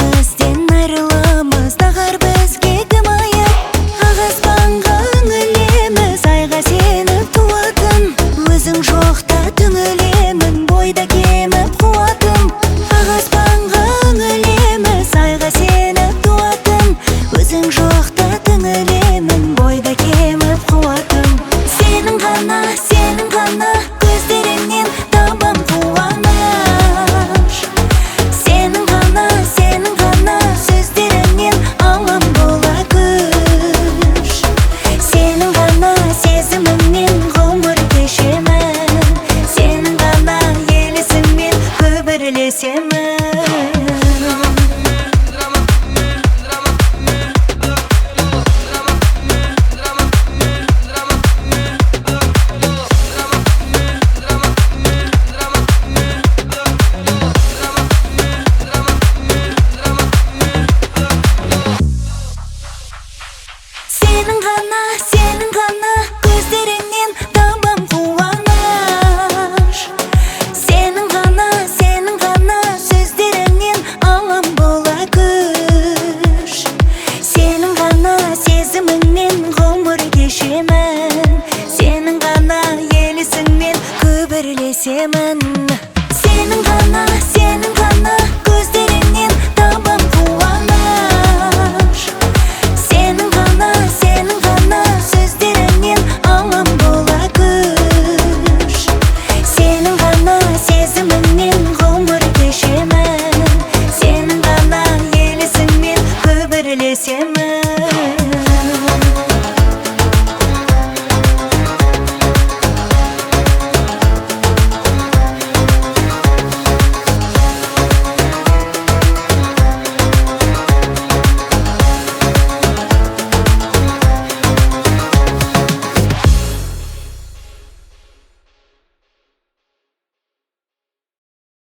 Бір-бірімізден айрыламыз, тағар бізге кім аяп. Ақ аспанға үңілеміз, айға сеніп туатын. Өзің жоқта түңілемін, бойда кеміп қуатым. Ақ аспанға үңілеміз, айға сеніп туатын. Өзің жоқта түңілемін, бойда кеміп қуатым. Сенің ғана көздеріңнен табам қуаныш. Сенің ғана сөздеріңнен алам бола күш. Сенің ғана сезіміңнен ғұмыр кешемін. Сенің ғана елесіңмен күбірлесемін. Сенің ғана көздеріңнен табам қуаныш. Сенің ғана сөздеріңнен алам бола күш. Сенің ғана сезіміңмен ғұмыр кешемін. Сенің ғана елесіңмен күбірлесемін. Сенің ғана көздеріңнен табам қуаныш. Сенің ғана сөздеріңнен алам бола күш. Сенің ғана сезімің